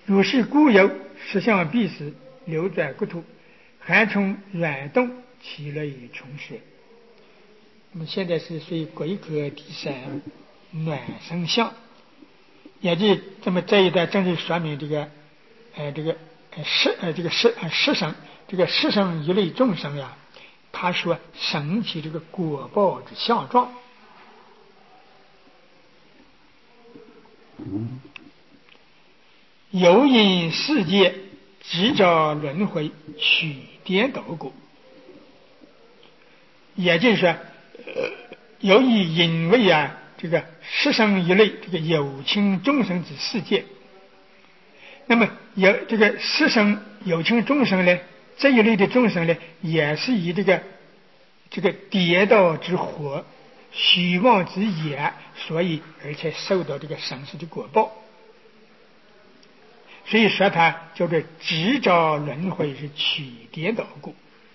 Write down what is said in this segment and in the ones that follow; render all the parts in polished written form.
如是故有实相必死，流转国土，寒从软动，其类穷实。那么现在是属于癸壳第三暖生相，也就这么这一段正是说明这个世生这个世生一类众生呀，他说生起这个果报之相状。有因世界执着轮回，取颠倒果。也就是说，由于因为这个世生一类这个有情众生之世界，那么有这个世生有情众生呢，这一类的众生呢，也是以这个颠倒之惑、虚妄之业，所以而且受到这个生死的果报。所以说它叫做执着轮回，是取颠倒果。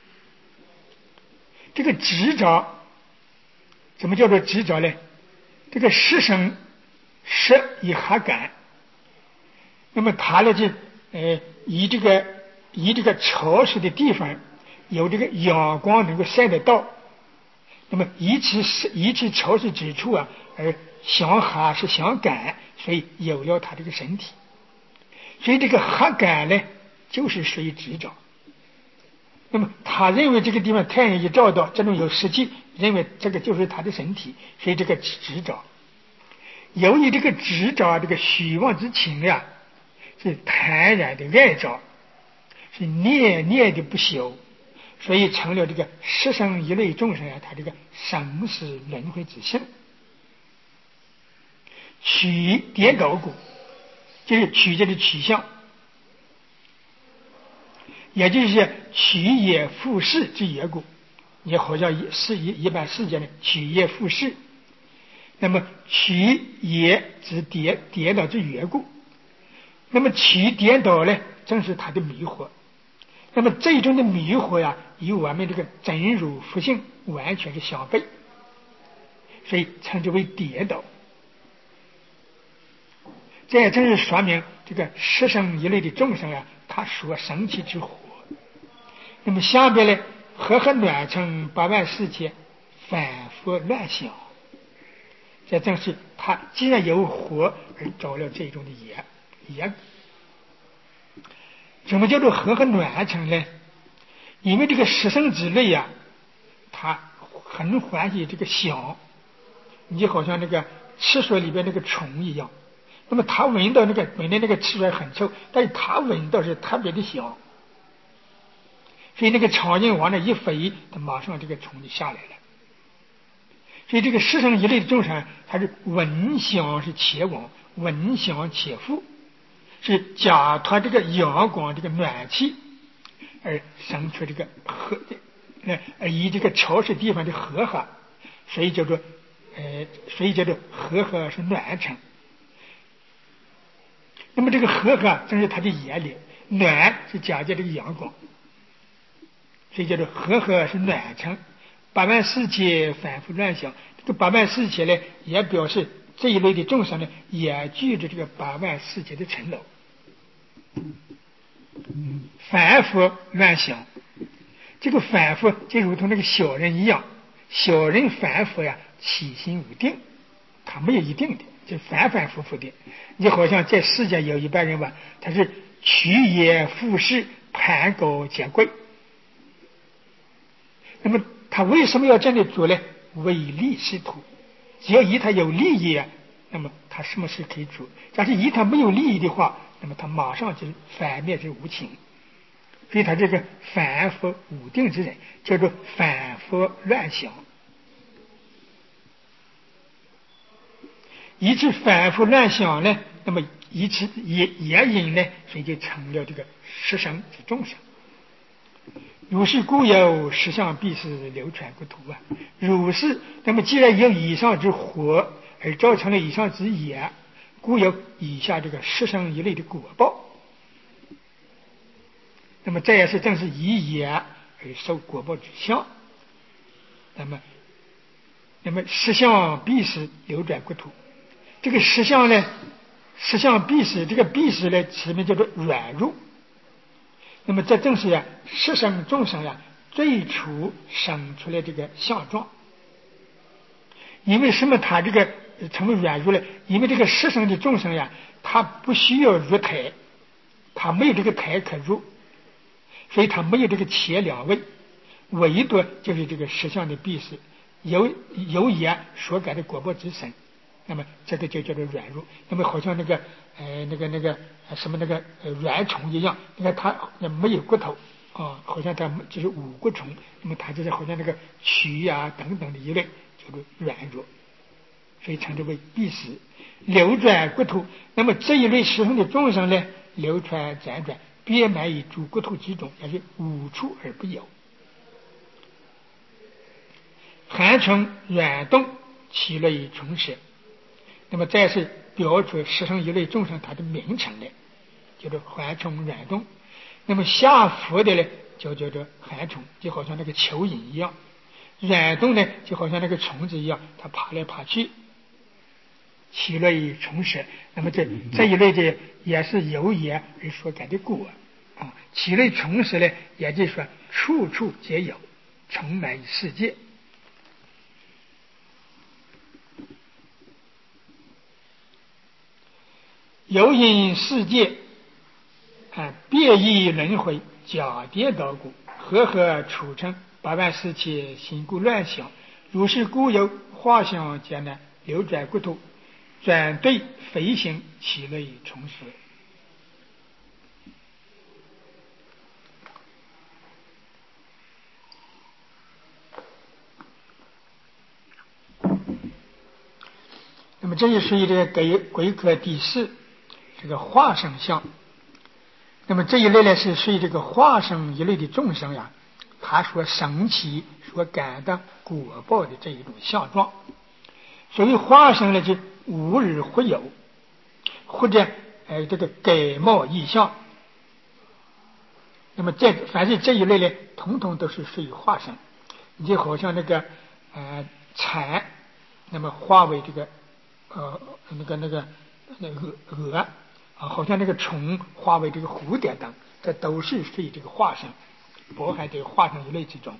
这个执着怎么叫做执着呢？这个世生识以哈感，那么它呢就以这个潮湿的地方有这个阳光能够晒得到，那么以其潮湿之处而想哈是想感，所以有了它这个身体。所以这个哈感呢，就是属于执着。那么他认为这个地方太阳一照到，这种有湿气，认为这个就是他的身体，所以这个执着。由于这个执着这个虚妄之情是贪然的爱着，是念念的不休，所以成了这个世生一类众生他这个生死轮回之性。取颠倒果，就是取这个取向，也就是取业复世之业果。也好像一般世界呢，取业复世，那么取业之颠倒之缘故。那么取颠倒呢，正是它的迷惑。那么这种的迷惑与我们这个真如佛性完全是相悖，所以称之为颠倒。这也正是说明这个世生一类的众生他所生起之火。那么下边呢，和合暖成84000，反复乱想。这正是他既然有火而着了这种的业。什么叫做和合暖成呢？因为这个世生之类他很欢喜这个香，你就好像那个厕所里边那个虫一样。那么他闻到本来那个汽水很臭，但是他闻到是特别的香，所以那个苍蝇往那一飞，他马上这个虫就下来了。所以这个世生一类的众生，他是闻香是且往，闻香且复，是假托这个阳光这个暖气而生出这个和而以这个潮湿地方的和合，所以叫做和合是暖成。那么这个和合正是它的业力，暖是假借这个阳光，所以叫做和合是暖成。84000反复乱想，这个84000呢，也表示这一类的众生呢，也具着这个84000的尘劳。反复乱想，这个反复就如同那个小人一样，小人反复起心无定，他没有一定的，就反反复复的。你好像在世界有一般人他是取业复世，盘高结贵。那么他为什么要这样的做呢？唯利是图。只要以他有利益那么他什么事可以做；假设以他没有利益的话，那么他马上就反面是无情。所以他这个反复无定之人，叫做反复乱想。以致反复乱想呢，那么以此也因呢，所以就成了这个世生之众生。如是故有实相必是流传国土如是，那么既然有以上之惑而造成了以上之业，故有以下这个世生一类的果报。那么这也是正是以业而受果报之相。那么实相必是流转国土。这个实相呢， 实相必实，这个必实呢，前面叫做软入。那么这正是呀，实生众生呀，最初生出来这个相状。因为什么？他这个成为软入了？因为这个实生的众生呀，他不需要入胎，他没有这个胎可入，所以他没有这个前两位，唯独就是这个实相的必实，有也所感的果报之身。那么这个就叫做软入。那么好像那个什么软虫一样，你看它没有骨头啊，好像它就是五骨虫。那么它就是好像那个蛆呀等等的一类，叫做软入，所以称之为必实。流转骨头，那么这一类实生的众生呢，流传辗转，遍满于诸骨头之中，也是无处而不有。寒虫软动，其类虫实。那么再是标出实生一类众生它的名称来，叫做环虫软动。那么下浮的呢，就叫做寒虫，就好像那个蚯蚓一样；软动呢，就好像那个虫子一样，它爬来爬去。其类虫实，那么这一类的也是由也而所感的果啊。其类虫实呢，也就是说处处皆有，充满于世界。有因世界变异轮回，假颠倒故，和合处成84000心故乱想，如是故有化相艰难，流转骨头，转对飞行，其类虫实。那么这就属于这个鬼科第4这个化生相。那么这一类呢，是属于这个化生一类的众生呀，他所生起所感的果报的这一种相状。所谓化生呢，就无日忽有，或者这个改貌异相。那么凡是这一类呢，统统都是属于化生。你就好像那个蝉，那么化为这个蛾啊，好像那个虫化为这个蝴蝶等，这都是属于这个化生，包含这个化生一类之中。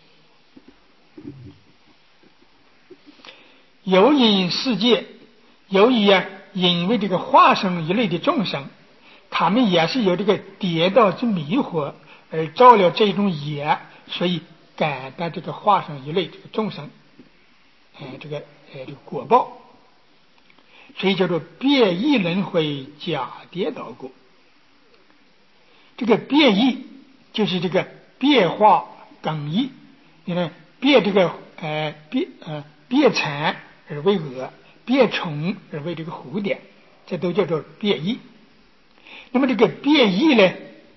有因世界，由于因为这个化生一类的众生，他们也是有这个跌倒之迷惑而造了这种业，所以感到这个化生一类这个众生这个果报，所以叫做变异轮回，假颠倒故。这个变异就是这个变化更异，你看变这个变蝉而为蛾，变虫而为这个蝴蝶，这都叫做变异。那么这个变异呢，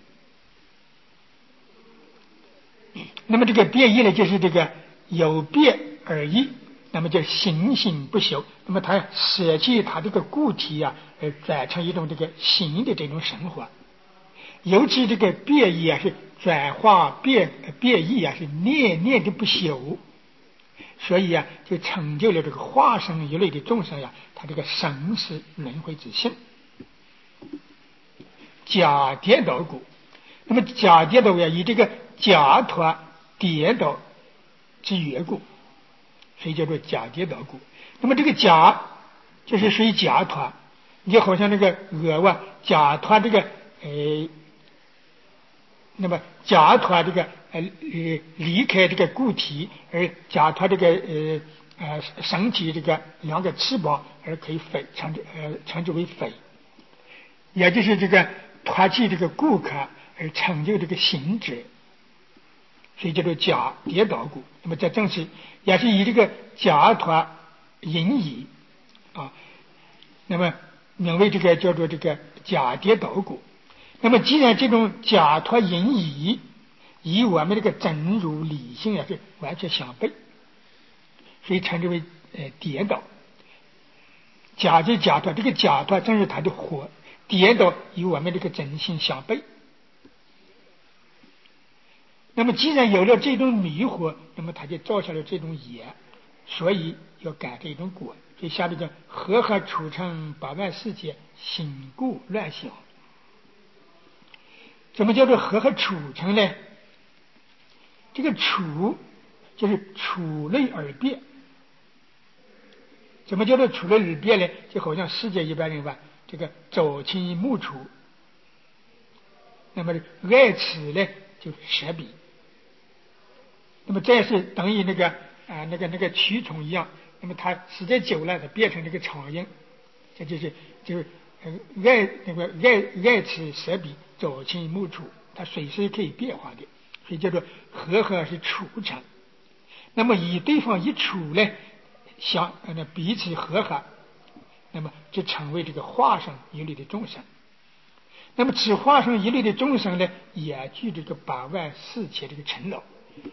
就是这个有变而异，那么叫形形不朽。那么它舍弃它这个固体而转成一种这个形的这种生活。尤其这个变异是转化变异是念念的不朽，所以就成就了这个化生一类的众生他这个生死轮回之性。假颠倒故，那么假颠倒以这个假托颠倒之缘故，所以叫做假颠倒故。那么这个假就是属于假托，你就好像那个蛾假托这个那么假托这个离开这个固体，而假托这个身体这个2个翅膀而可以飞，称之为飞，也就是这个脱弃这个固壳而成就这个行者，所以叫做假颠倒故。那么这正是也是以这个假托引以那么名为这个叫做这个假颠倒故。那么既然这种假托引以与我们这个真如理性是完全相悖，所以称之为颠倒。假就假托，这个假托正是它的火，颠倒与我们这个真性相悖。那么既然有了这种迷惑，那么它就造下了这种业，所以要感这种果， 所以下面讲和合处成八万四千，醒故乱想。怎么叫做和合处成呢？这个处就是处类而别。怎么叫做处类而别呢？就好像世界一般人吧，这个朝秦暮楚，那么爱此呢就舍彼，那么这是等于那个蛆虫一样，那么它时间久了它变成这个苍蝇，这就是爱此舍彼，朝秦暮楚，它随时可以变化的，所以叫做和合是处成。那么以对方一处呢，彼此和合，那么就成为这个化生一类的众生。那么此化生一类的众生呢，也具这个八万四千这个尘劳。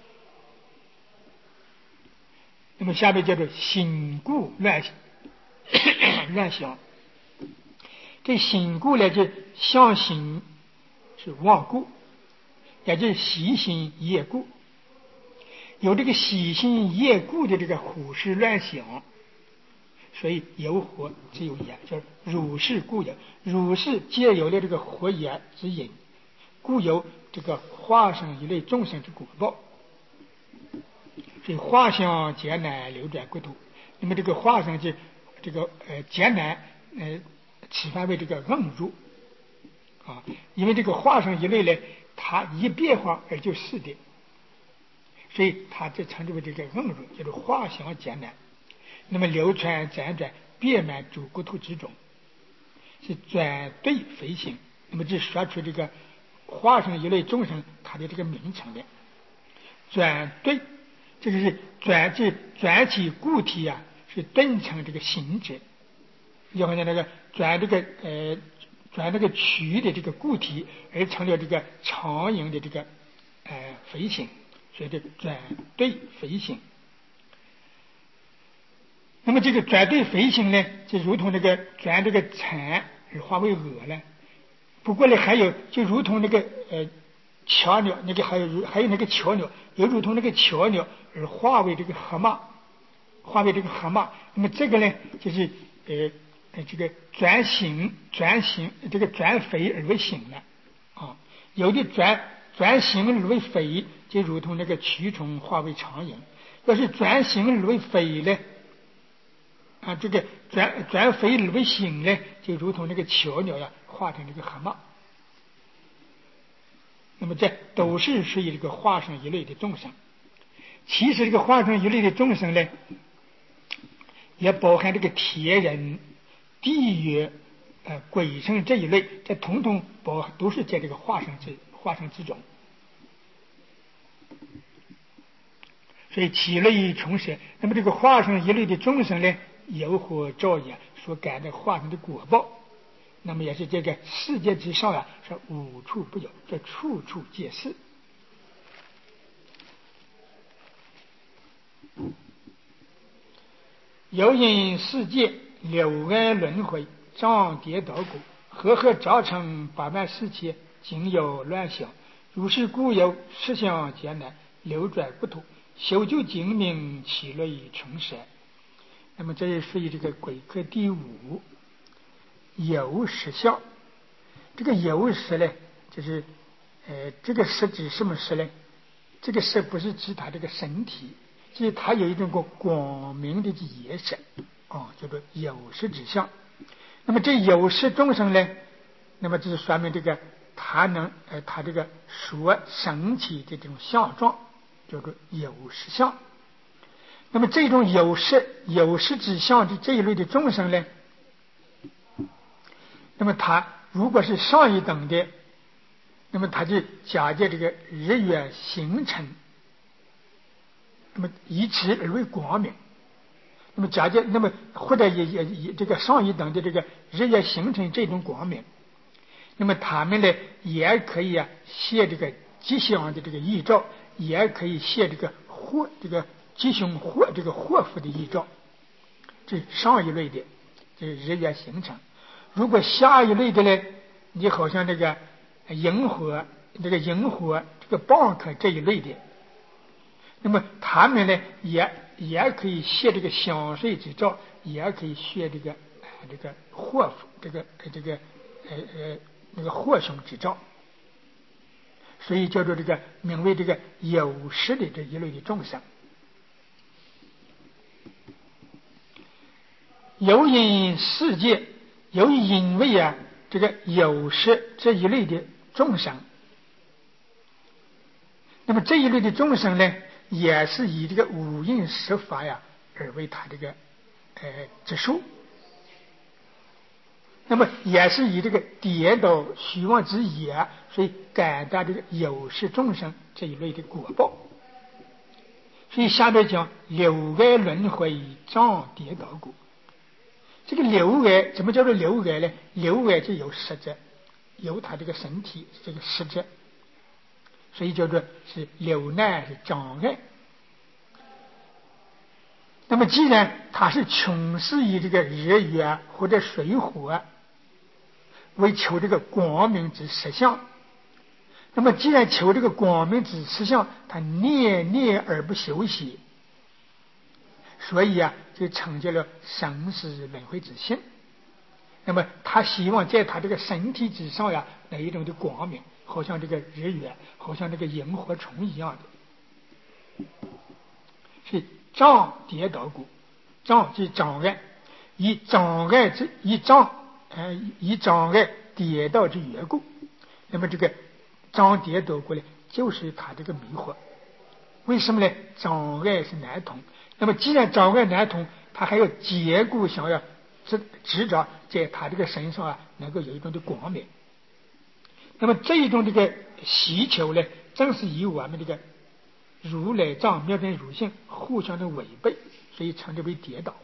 那么下面叫做醒故乱想。这醒故呢，就相醒是忘故，也就是习心业故。有这个习心业故的这个胡思乱想，所以有火只有言，就是如是故有。如是皆有了这个火言之因，故有这个化生一类众生之果报。所以化相艰难流转国土。那么这个化生就这个艰难此番为这个硬入啊，因为这个化生一类呢，它一变化而就死的，所以它就称之为这个硬入，叫做化相艰难。那么流传辗转遍满诸国土之中，是转对飞行。那么就说出这个化生一类众生它的这个名称的转对，这个是转起固体啊，是顿成这个形者，就好像那个转那个曲的这个固体而成了这个长影的这个飞行，所以这转对飞行。那么这个转对飞行呢，就如同那个转这个蝉而化为蛾了。不过呢，还有就如同那个巧鸟，那个还有那个巧鸟，又如同那个巧鸟而化为这个蛤蟆，那么这个呢，就是这个转形，这个转飞而为形了啊。有的转形而为飞，就如同那个蛆虫化为苍蝇；要是转形而为飞呢，啊，这个转飞而为形呢，就如同那个巧鸟呀，化成这个蛤蟆。那么这都是属于这个化生一类的众生。其实这个化生一类的众生呢，也包含这个天人、地狱、鬼神这一类，这统统都是在这个化生之中。所以其类重生。那么这个化生一类的众生呢，有火照也所感的化生的果报，那么也是这个世界之上啊，是无处不有，这处处皆是。有因世界六安轮回，障跌倒骨，和合造成八万四千，经有乱想。如是故有实相艰难流转不土，修就精明，其类重生。那么这也属于这个鬼课第五，有实相。这个有实呢，就是这个实指什么实呢？这个实不是指他这个身体，就是它有一种光明的颜色啊，叫做有实之相。那么这有实众生呢，那么就是说明这个他这个所升起的这种相状，叫做有实相。那么这种有实之相的这一类的众生呢，那么他如果是上一等的，那么他就假借这个日月星辰，那么以此而为光明。那么假借，那么或者也这个上一等的这个日月星辰这种光明，那么他们呢也可以现这个吉祥的这个预兆，也可以现这个吉凶这个祸福的预兆。这上一类的，这日月星辰。如果下一类的呢，你好像这个萤火这个蚌壳这一类的，那么他们呢也也可以泄这个香水之兆，也可以泄这个祸那个祸凶之兆，所以叫做这个名为这个有识的这一类的众生。由因世界，由于因为这个有识这一类的众生，那么这一类的众生呢，也是以这个五蕴十法而为他这个之数，那么也是以这个跌倒虚妄之也，所以感到这个有识众生这一类的果报。所以下边讲六爱轮回障跌倒果。这个六爱怎么叫做六爱呢？六爱就有实质，有他这个身体这个实质，所以叫做是六难是障碍。那么既然它是穷是以这个日月或者水火为求这个光明之实相，那么既然求这个光明之实相，他念念而不休息，所以就成就了生死轮回之性。那么他希望在他这个身体之上那一种的光明，好像这个日月，好像这个萤火虫一样的。是障跌倒故，障即障碍，以障碍跌倒之缘故。那么这个障跌倒过来，就是他这个迷惑。为什么呢？障碍是难通。那么既然障碍难通，他还要结果想要执着在他这个身上能够有一种的光明。那么这一种这个需求呢，正是以我们这个如来藏妙真如性互相的违背，所以称之为跌倒。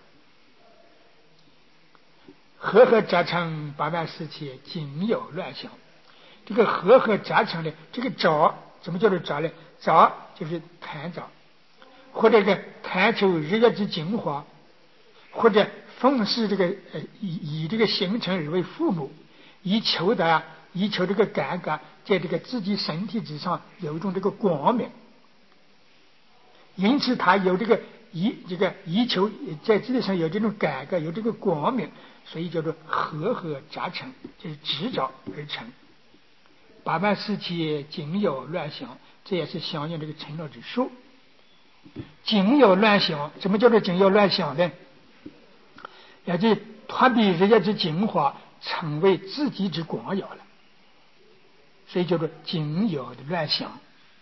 和合杂成八万四千，仅有乱想。这个和合杂成呢，这个着怎么叫做着呢？着就是贪着，或者贪求日月之精华，或者奉事这个以这个形成而为父母，以求这个感觉在这个自己身体之上有一种这个光明。因此他有以求在自己上有这种感觉，有这个光明，所以叫做和合杂成，就是执着而成。八万四千仅有乱想，这也是相应这个成了之数。仅有乱想，什么叫做仅有乱想呢？也就脱离日月之精华，成为自己之光耀了，所以叫做仅有的乱想。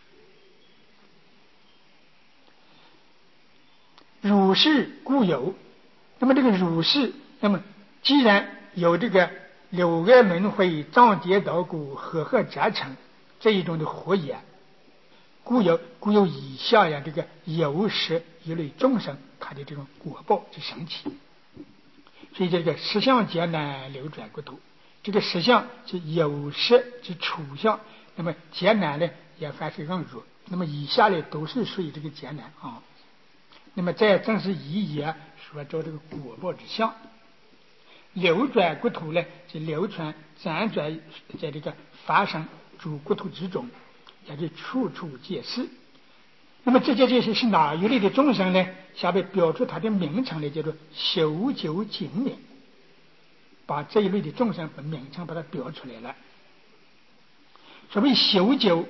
如是故有，那么这个如是，那么既然有这个六爱轮回障跌倒故和合杂成这一种的活也，故有以下这个有识一类众生他的这种果报之升起。所以这个实相劫难流转国土，这个实相是有识之处相，那么劫难呢也凡是更弱，那么以下呢都是属于这个劫难那么这正是以也所着这个果报之相。流转国土呢，就流传辗转在这个发生诸国土之中，也就处处皆是。那么这些是哪一类的众生呢？下面标出它的名称呢，叫做修究精明，把这一类的众生的名称把它标出来了。所谓修究，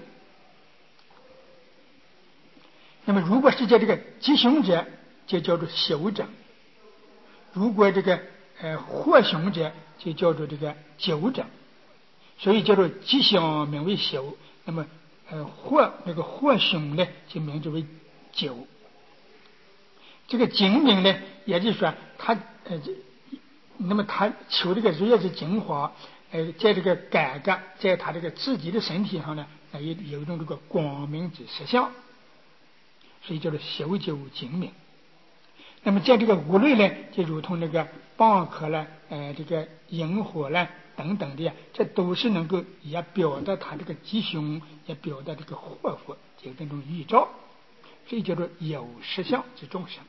那么如果是在这个吉凶者，就叫做修正；如果这个祸凶者，就叫做这个纠正。所以叫做吉凶名为修，那么祸凶呢，就名之为纠。这个精明呢，也就是说他那么他求这个日月之精华，在这个感觉在他这个自己的身体上呢，有一种这个光明之实相，所以叫做修究精明。那么在这个五类呢，就如同那个蚌壳了，这个萤火了等等的这都是能够也表达他这个吉凶，也表达这个祸福，有这种预兆，所以叫做有实相之众生。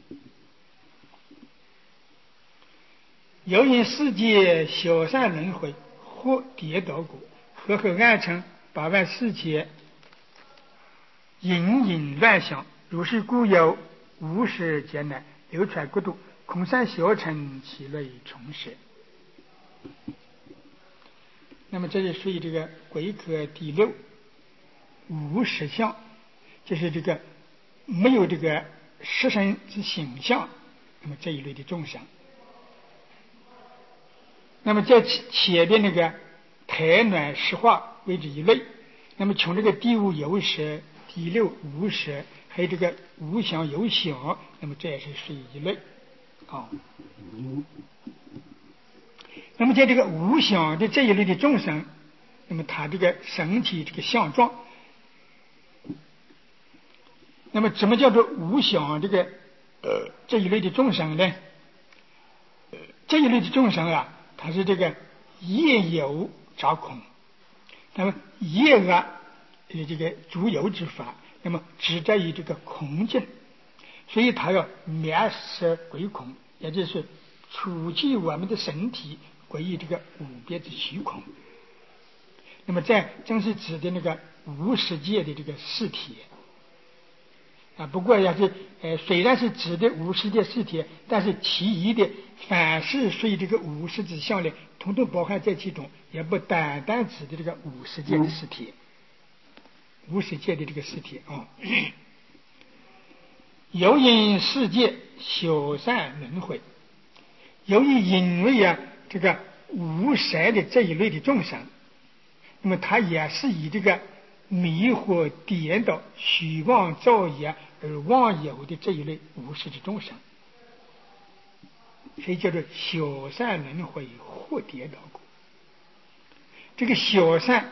由因世界小善轮回，或跌倒果，和合暗成八万四千，隐隐乱想。如是故有无始劫难流传国土，空山小乘其类重舍。那么这是属于这个鬼科第6无实相，就是这个没有这个实身之形象，那么这一类的众生。那么在前边那个胎卵湿化为之一类，那么从这个第5有实、第6无实，还有这个无想有想，那么这也是属于一类啊。那么在这个无想的这一类的众生，那么他这个身体这个相状，那么怎么叫做无想这个这一类的众生呢？这一类的众生啊，它是这个业有杂空，那么业这个诸有之法，那么只在于这个空境，所以它要灭色归空，也就是除去我们的身体归于这个无边之虚空。那么这正是指的那个无世界的这个实体啊。不过也是虽然是指的无世界实体，但是其余的凡是属于这个无世之相呢，统统包含在其中，也不单单指的这个无世界的实体，无世界的这个实体啊。由因世界修善轮回，由于因为这个无神的这一类的众生，那么他也是以这个迷惑颠倒、虚妄造业而妄有的这一类无始之众生，所以叫做小善轮回或颠倒故。这个小善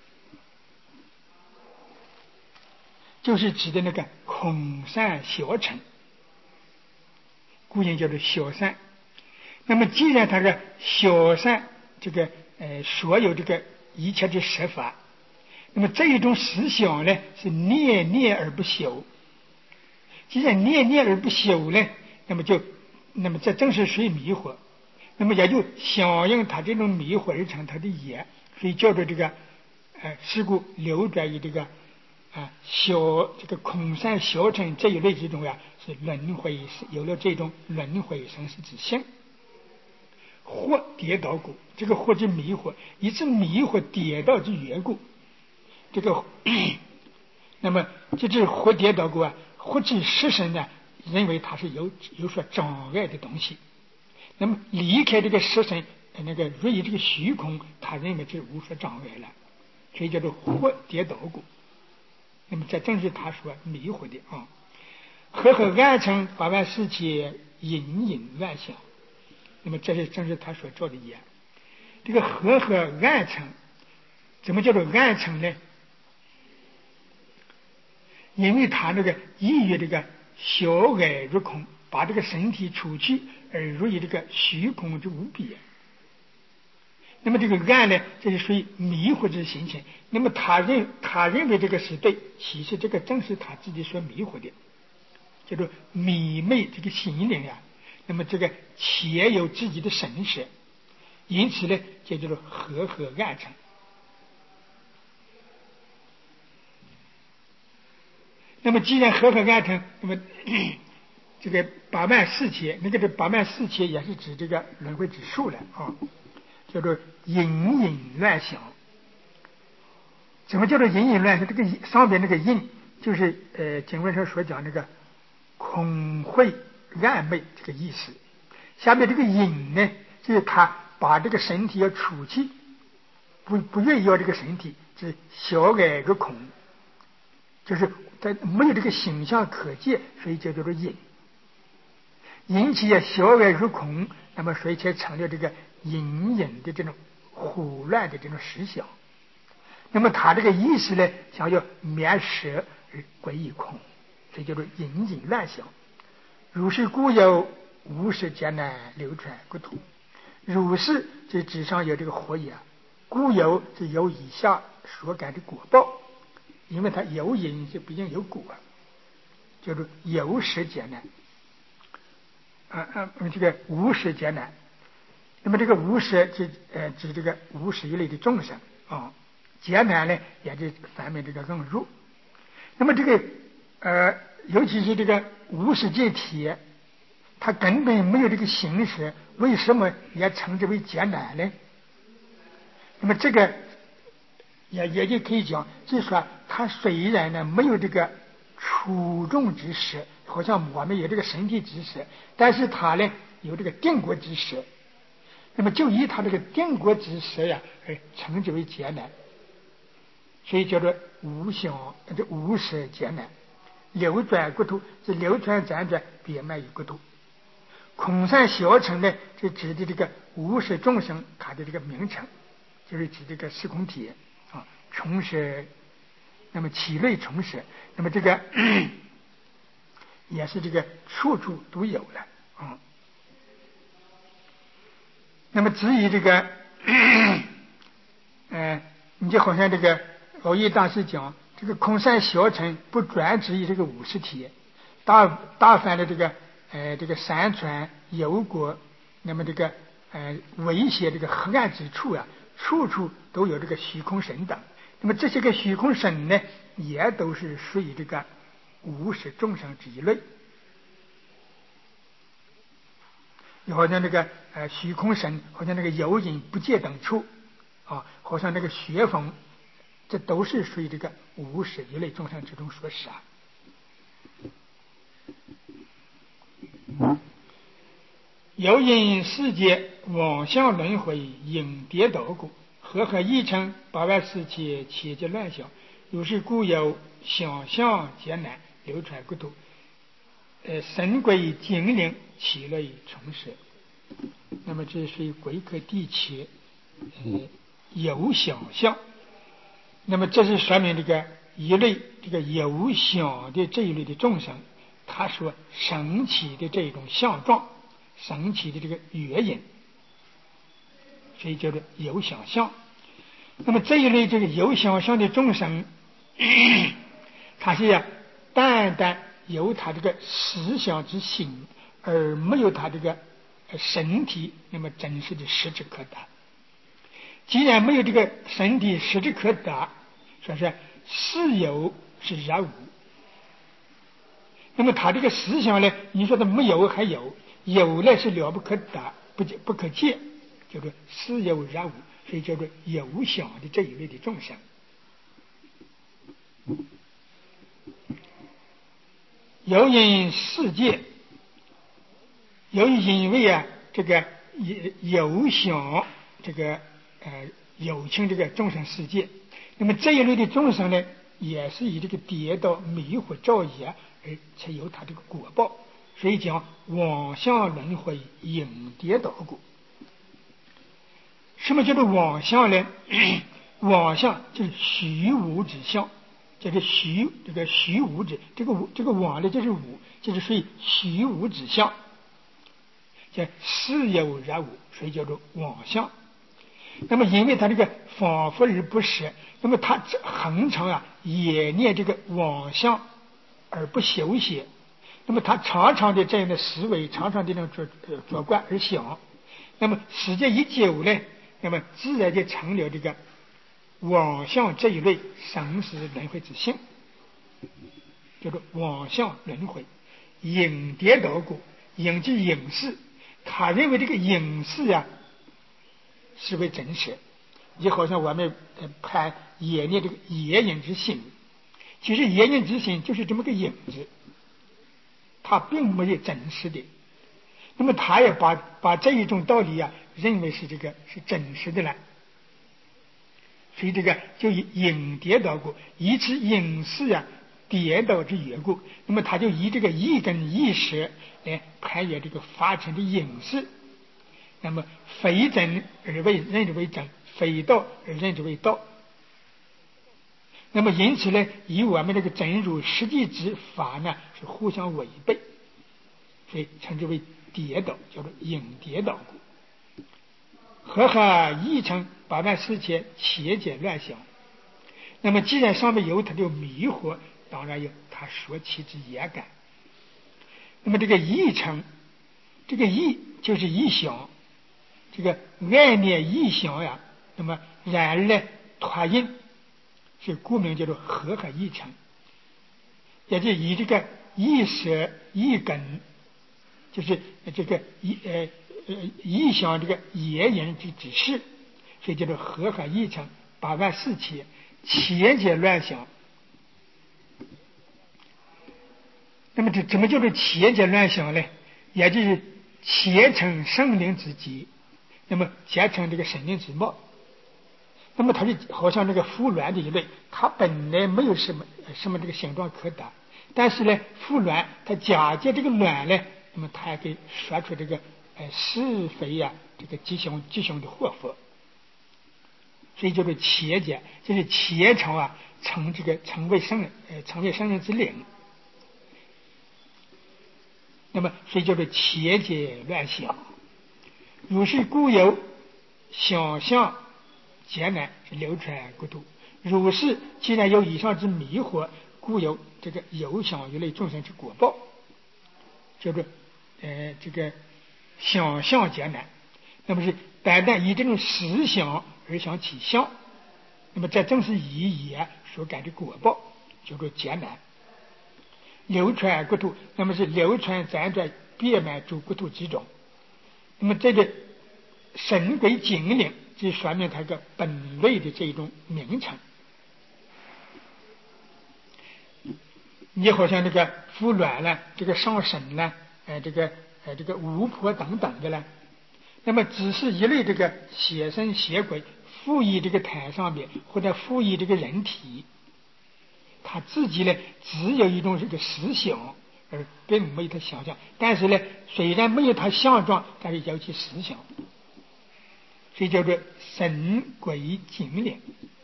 就是指的那个空善小乘，故名叫做小善。那么既然它是小善，这个所有这个一切的实法，那么这一种思想呢是念念而不休。既然念念而不休呢，那么这正是属于迷惑，那么也就响应他这种迷惑而成他的业，所以叫做这个是故流转于这个这个空善小乘这一类之中是轮回，有了这种轮回生死之性。或跌倒故，这个或之迷惑，以致迷惑跌倒之缘故，这个那么这是或跌倒故或之实身呢，认为它是有所障碍的东西，那么离开这个实身那个入于这个虚空，他认为这无所障碍了，所以叫做或跌倒故。那么这正是他所迷惑的啊。和暗成8万4千隐隐乱想，那么这是正是他所造的业。这个和暗成，怎么叫做暗成呢？因为他那个意于这个小爱入空，把这个身体除去而入于这个虚空之无边。那么这个暗呢，这是属于迷惑之心情。那么他认为这个是对，其实这个正是他自己所迷惑的，叫做迷昧这个心灵那么这个且有自己的神识，因此呢，就叫做和暗成。那么既然和暗成，那么这个8万4千，那个这8万4千也是指这个轮回指数了啊，叫做隐隐乱想。怎么叫做隐隐乱想？这个上边那个隐，就是经文上所讲那个空慧暗昧这个意思。下面这个隐呢，就是他把这个身体要除去，不愿意要这个身体，就是小爱个空，就是在没有这个形象可见，所以叫做隐。引起小爱入空，那么所以才成了这个隐隐的这种胡乱的这种思想。那么他这个意识呢，想要灭舍而归于空，所以叫做隐隐乱想。如是故有无始劫难流传国土。如是这纸上有这个火也，故有这有以下所感的果报，因为它有因就不一定有果，叫做有始劫难这个无始劫难。那么这个无始指这个无始一类的众生劫难呢，也就反面这个更入。那么这个尤其是这个无始界体，它根本没有这个形式，为什么也称之为劫难呢？那么这个也就可以讲，就是说它虽然呢没有这个初众之识，好像我们有这个身体之识，但是它呢有这个定国之识。那么就以它这个定国之识呀，称之为劫难，所以叫做无想这无始劫难。流转国土，这流转辗转遍满于国土。空善小乘呢，就指的这个无始众生，它的这个名称，就是指这个时空体啊，重始，那么其类重始，那么这个也是这个处处都有了啊。那么至于这个，你就好像这个耦益大师讲，这个空善小乘不专指于这个五十体，大凡的这个山川幽谷，那么这个危险这个黑暗之处啊，处处都有这个虚空神等。那么这些个虚空神呢，也都是属于这个无始众生之一类。就好像这个虚空神，好像那个有隐不界等处啊，好像那个雪峰，这都是属于这个无始一类众生之中所使啊。有因世界妄想轮回，因跌倒故，和一称8万世界，切结乱想，如是故有想象劫难，流传国土，神鬼精灵其类重生。那么这是归科第7，有想象。那么这是说明这个一类这个有想的这一类的众生，他所升起的这种相状，升起的这个原因，所以叫做有想象。那么这一类这个有想象的众生，他是单单有他这个思想之心，而没有他这个身体那么真实的实质可得。既然没有这个身体实质可得，说是是有是然无。那么他这个思想呢，你说他没有还有，有呢是了不可得，不可见，叫做是有然无，所以叫做有想的这一类的众生。由因世界，由于因为这个有想这个有情这个众生世界，那么这一类的众生呢，也是以这个跌倒迷惑造业而才有他这个果报，所以讲妄想轮回因跌倒故。什么叫做妄想呢？妄想就是虚无之相，这个虚无之这个妄呢，就是无，就是属于虚无之相，叫是有然无，所以叫做妄想。那么因为他这个仿佛而不实，那么他恒常也念这个妄想而不休息，那么他常常的这样的思维，常常的这种作怪而想，那么时间一久呢，那么自然就成了这个妄想这一类生死轮回之性，叫做妄想轮回。因跌倒故，因即因事，他认为这个因事是为真实，就好像我们判业念这个业因之心，其实业因之心就是这么个影子，它并没有真实的。那么他也把这一种道理认为是这个是真实的了，所以这个就以因跌倒故，以此因事跌倒之缘故，那么他就以这个意跟意识来判阅这个发生的因事。那么非真而认之为真，非道而认之为道。那么因此呢，以我们这个真如实际之法呢是互相违背，所以称之为跌倒，叫做因跌倒故。和一成8万世界，切解乱想。那么既然上面有他的迷惑，当然有他所起之业感。那么这个一成，这个一就是一想，这个爱念一想那么然而呢团因，是故名叫做和一成，也就以这个一舍一根，就是这个一想这个野人之事，所以叫做和合一成84000，千劫乱想。那么这怎么叫做千劫乱想呢？也就是虔诚圣灵之极，那么虔诚这个神灵之末。那么它就好像那个孵卵的一类，它本来没有什么这个形状可得，但是呢，孵卵它假借这个卵呢，那么它还可以说出这个是非呀，这个吉凶的祸福。所以叫做虔节，就是虔诚啊，成为圣人之灵。那么所以叫做虔节乱想。如是故有想象劫难流传国土。如是既然有以上之迷惑，故有这个有想一类众生之果报，叫做这个想象劫难。那么是单单以这种实想而想起相，那么这正是以也所感的果报，叫做劫难。流传国土，那么是流传辗转遍满诸国土之中。那么这个神鬼精灵，就说明它个本类的这一种名称。你好像这个孵卵呢，这个上神呢，这个巫婆等等的呢，那么只是一类这个邪神邪鬼附于这个坛上面，或者附于这个人体，他自己呢只有一种这个实相，而并没有他想象。但是呢，虽然没有他相状，但是有其实相，所以叫做神鬼精灵。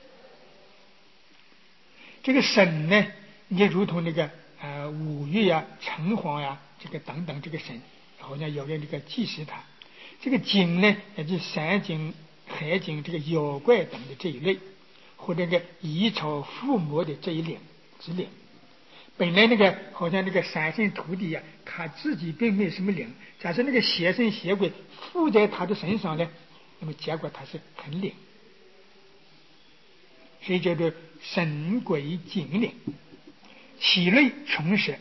这个神呢，也如同那个五岳呀、城隍呀，这个等等这个神，好像有人这个祭祀他。这个精呢，也就是山精、海精、这个妖怪等的这一类，或者这个异草附魔的这一类之灵。本来那个好像那个山神土地呀，他自己并没有什么灵，假设那个邪神邪鬼附在他的身上呢，那么结果他是很灵，所以叫做神鬼精灵。其类虫蛇，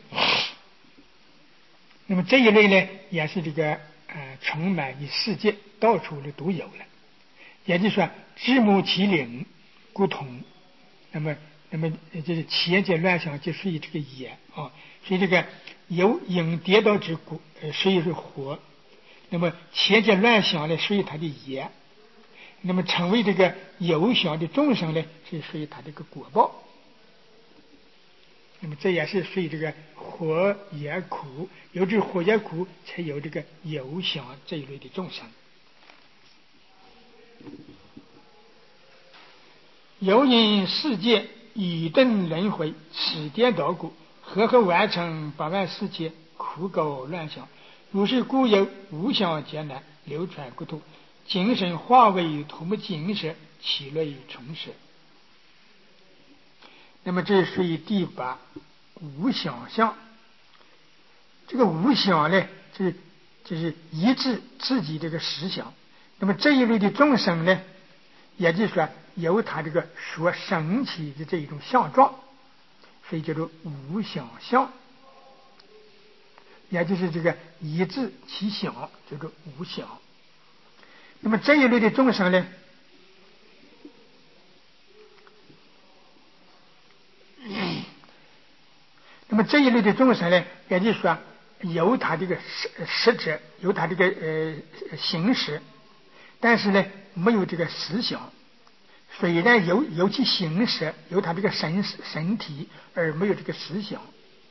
那么这一类呢，也是这个充满于世界，到处的都有了。也就是说，知母其灵，故同。那么就是千劫乱想，就属于这个也啊。所以这个有因跌倒之故，属于是火。那么千劫乱想呢，属于它的也。那么成为这个有想的众生呢，是属于它这个果报。那么这也是属于这个火也苦，有这火也苦，才有这个有想这一类的众生。由因世界以顿轮回，此颠倒故，和合完成84000，苦垢乱想。如是故有无想劫难流传国土，精神化为土木精舍，其类虫蛇。那么这属于第8无想相。这个无想呢，就是抑制自己这个实相。那么这一类的众生呢，也就是说有他这个所升起的这一种相状，所以叫做无想相，也就是这个抑制其想，叫做无想。那么这一类的众生呢，也就是说有他这个实质，有他这个形式，但是呢没有这个思想。虽然有其形式，有他这个身体，而没有这个思想。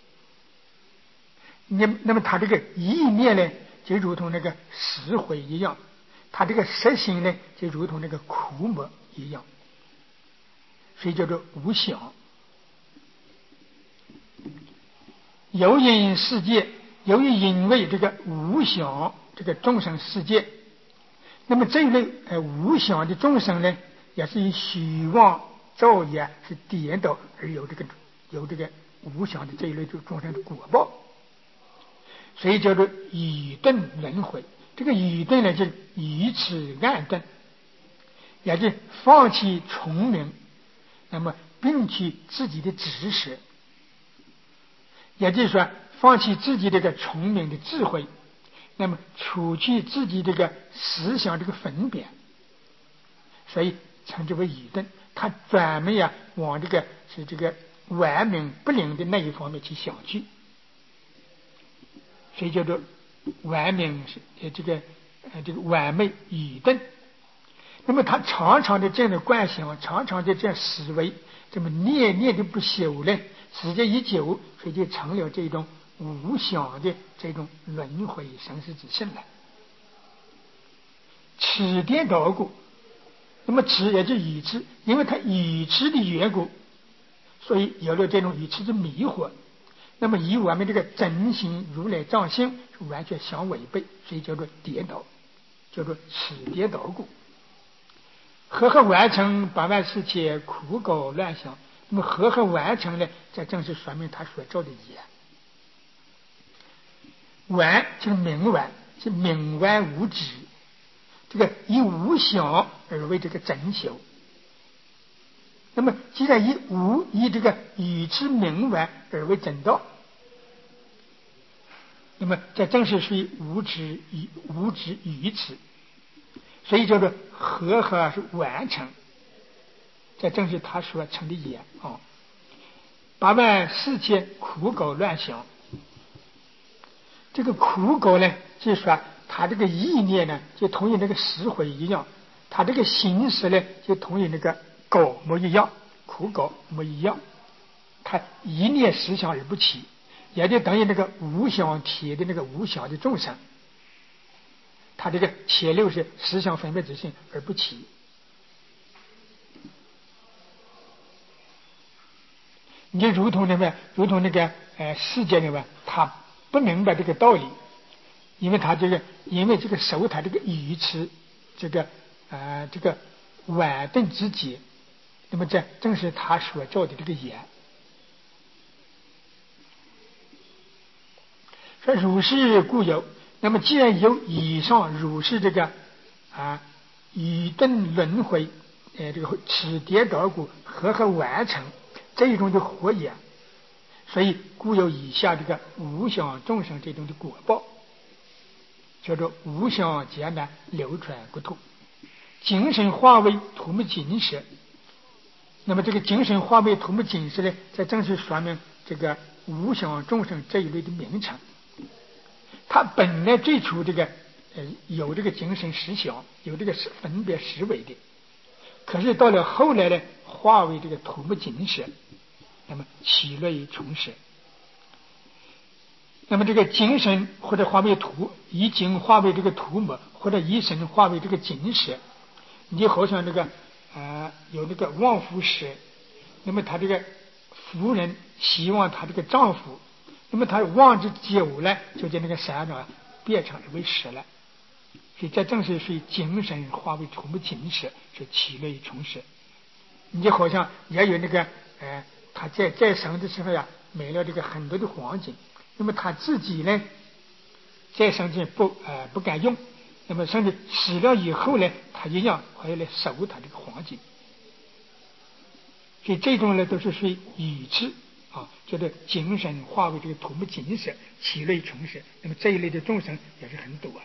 那么他这个意念呢，就如同那个石灰一样，他这个实心呢，就如同那个枯木一样，所以叫做无想。由因世界，由于因为这个无想这个众生世界，那么这一类无想的众生呢，也是以虚妄造业是颠倒而有这个无想的这一类众生的果报，所以叫做愚钝轮回。这个愚钝呢，就是愚痴暗钝，也就是放弃聪明，那么摒弃自己的知识，也就是说放弃自己这个聪明的智慧，那么除去自己这个思想这个分别，所以称之为愚钝。他专门往这个顽冥不灵的那一方面去想去，所以叫做顽冥这个顽昧愚钝。那么他常常的这样的惯性，常常的这样思维，这么念念的不休呢，时间一久，所以就成了这种无想的这种轮回生死之性了。痴颠倒故，那么痴也就愚痴，因为他愚痴的缘故，所以有了这种愚痴的迷惑，那么与我们这个真心如来藏性是完全相违背，所以叫做颠倒，叫做痴颠倒故。和合完成8万4千苦搞乱想，那么和合完成呢，这正是说明他所造的业。完就是明完，是明完无知，这个以无想而为这个真修。那么既然以这个愚痴明完而为真道，那么这正是属于无知愚痴，所以叫做和合是完成，这正是他所成的业啊。8万4千苦搞乱想，这个苦搞呢，就是说他这个意念呢，就同于那个石灰一样，他这个心识呢，就同于那个槁木一样，苦槁木一样，他一念思想而不起，也就等于那个无想体的那个无想的众生，他这个前六是思想分别之性而不起。你就如同那个世界里面，他不明白这个道理，因为这个受他这个愚痴，这个晚顿之劫，那么这正是他所造的这个业。说如是故有，那么既然有以上如是这个愚钝轮回，这个此颠倒故和合完成这一种的火也，所以故有以下这个无想众生这种的果报，叫做无想劫难流传国土，精神化为土木金石。那么这个精神化为土木金石呢，这正是说明这个无想众生这一类的名称。它本来最初这个有这个精神实相，有这个分别实为的，可是到了后来呢，化为这个土木金石，那么起类重实。那么这个精神或者化为以精化为这个土木，或者以神化为这个金石，你就好像这个有那个旺夫石，那么他这个夫人希望他这个丈夫，那么他旺之久了，就将那个山上变成为石了。所以这正是属于精神化为土木金石，是起类重实。你就好像也有那个他在生的时候买了这个很多的黄金，那么他自己呢在生前不敢用，那么甚至死了以后呢，他一样还要来守他这个黄金。所以这种呢都是属于愚痴叫做精神化为这个土木金石，起类重实。那么这一类的众生也是很多。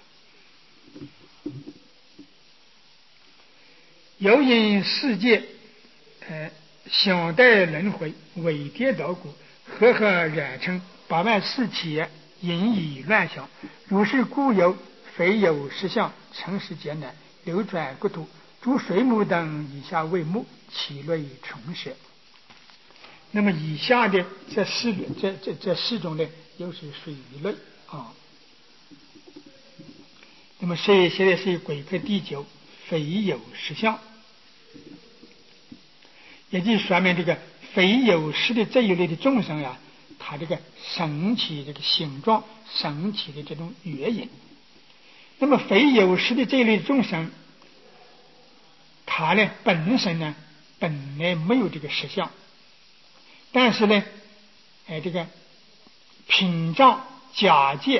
由因世界想待轮回伪颠倒故，和合染成8万4千引以乱想，如是故有非有实相成实劫难流转国土，诸水母等以下为目，起类重实。那么以下的这四种呢，又是属于一类那么现在是鬼科第9，非有实相，也就是说明这个非有实的这一类的众生他这个升起这个形状，升起的这种原因。那么非有实的这一类众生，他呢本身呢本来没有这个实相，但是呢这个屏障假借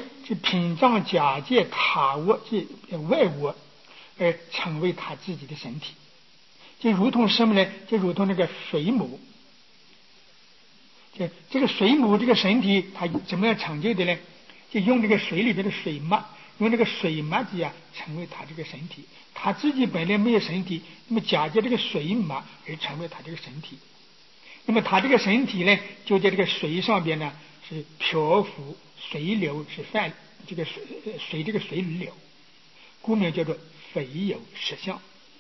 他我这外我而成为他自己的身体，就如同什么呢？就如同那个水母， 这个水母这个身体，它怎么样成就的呢？就用这个水里边的水膜，用这个水膜子呀，成为它这个身体。它自己本来没有身体，那么假借这个水膜而成为它这个身体。那么它这个身体呢，就在这个水上边呢，是漂浮，水流是泛，这个水这个水流，故名叫做非有实相。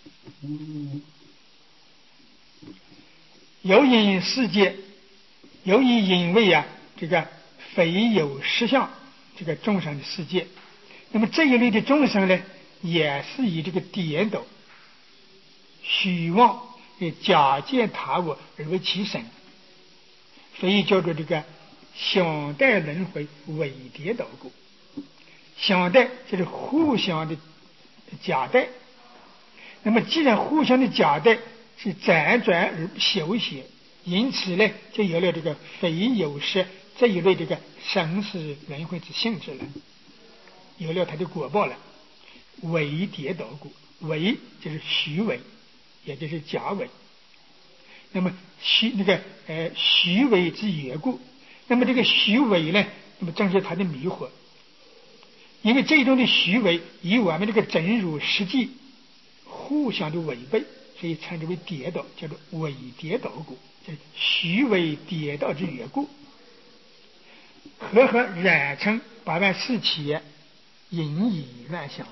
由因世界，由于因为这个非有实相，这个众生的世界，那么这一类的众生呢，也是以这个颠倒、虚妄、假借他我而为其身，所以叫做这个相待轮回伪颠倒故。相待就是互相的假待，那么既然互相的假待是辗转而不休息，因此呢，就有了这个非有实这一类这个生死轮回之性质了，有了它的果报了。伪颠倒故，伪就是虚伪，也就是假伪。那么虚伪之缘故，那么这个虚伪呢，那么正是它的迷惑。因为这种的虚伪与我们这个真如实际互相的违背，所以称之为颠倒，叫做伪颠倒故，就是虚伪颠倒之缘故。和染成八万四起，引以乱想。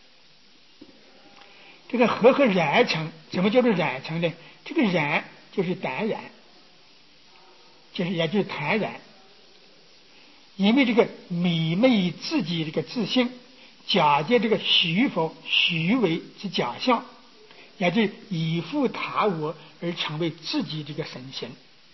这个和染成，什么叫做染成呢？这个染就是淡然，也就是坦然。因为这个迷昧自己这个自信，假借这个虚否虚伪之假象，也就依附他我而成为自己这个神仙，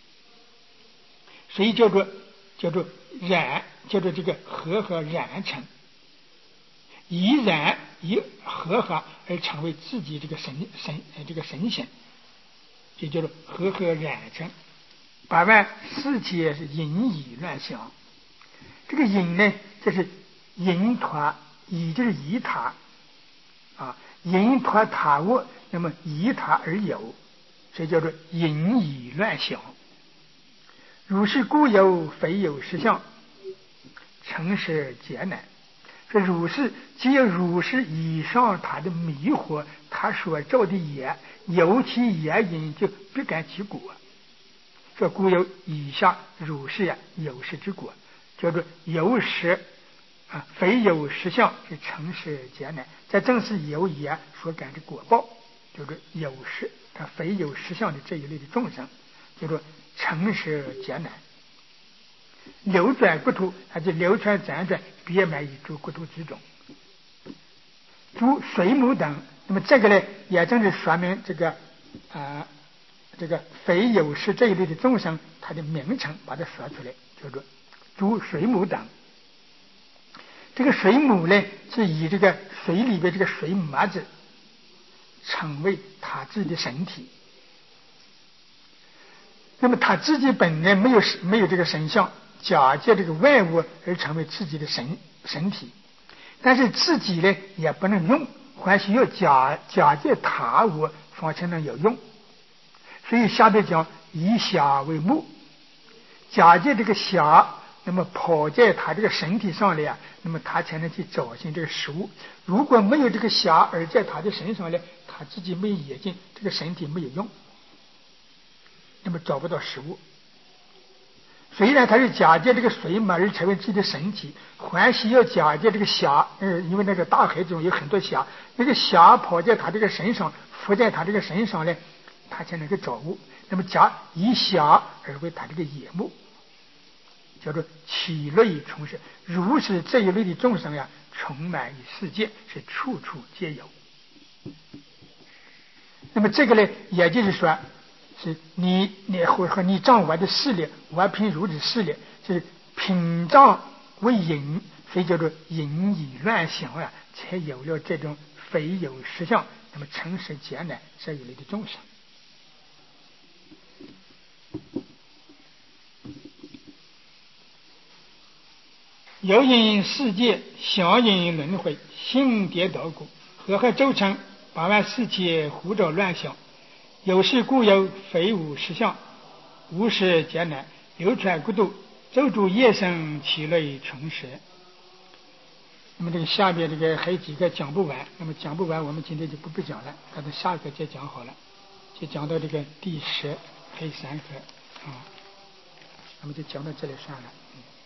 所以叫做染，叫做这个和染成，以染以和而成为自己这个神仙，就叫做和染成。八万四界是引以乱想。这个引呢，就是引托，以就是依他引托他我，那么依他而有，所以叫做引以乱想。如是故有非有实相，成实艰难。说如是，只有如是以上他的迷惑，他所造的业，由其业因就必感其果。说故有以下如是有实之果，叫做有实非有实相，是成实艰难。这正是有业所感的果报，叫做有实非有实相的这一类的众生，叫做成实艰难。流转国土，它就流传辗转，别埋于诸国土之中。诸水母等，那么这个呢，也正是说明这个非有实这一类的众生，它的名称把它说出来，叫做诸水母等。这个水母呢，是以这个水里边这个水膜子成为他自己的身体。那么他自己本来没有这个身相，假借这个外物而成为自己的身体，但是自己呢也不能用，还需要假借他物方才能有用。所以下边讲以虾为目，假借这个虾，那么跑在他这个身体上来那么他才能去找寻这个食物。如果没有这个虾而在他的身上来，他自己没有眼睛，这个身体没有用，那么找不到食物。虽然他是假借这个水膜而成为自己的身体，还需要假借这个虾，因为那个大海中有很多虾，那个虾跑在他这个身上，附在他这个身上呢，他才能够找物。那么以虾而为他这个眼目，叫做起类充实。如是这一类的众生充满于世界，是处处皆有。那么这个呢，也就是说，是你和你仗我的势力，我凭如此势力，就是屏障为引，所以叫做引以乱想才有了这种非有实相，那么成实艰难这一类的众生。有因世界，相因轮回，性颠倒故，和周成八万四千胡找乱想。有事故有非无实相，无事艰难。 流传国度，周主夜生，其类穷蛇。那么这个下面这个还有几个讲不完，那么讲不完，我们今天就不讲了，等到下个再讲好了，就讲到这个第10黑山河啊，那么就讲到这里算了。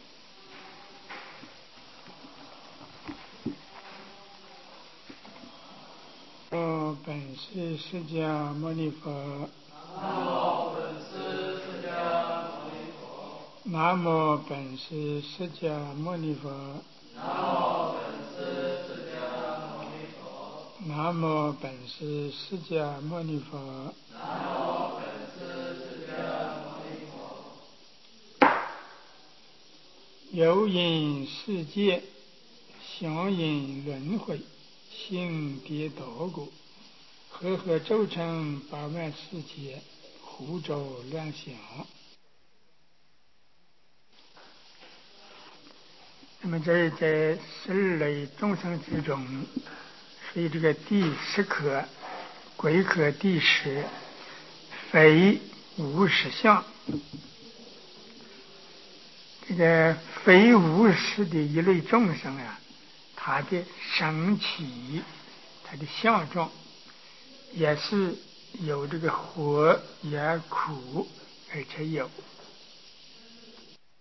本师释迦牟尼佛。南无本师释迦牟尼佛。南无本师释迦牟尼佛。有因世界，相因轮回，性跌倒果，和合周成80000世界，胡诌乱想。那么在12类众生之中，所以这个第10科归科第10，非无实相。这个非无实的一类众生啊，他的生起，他的相状也是有这个活也苦，而且有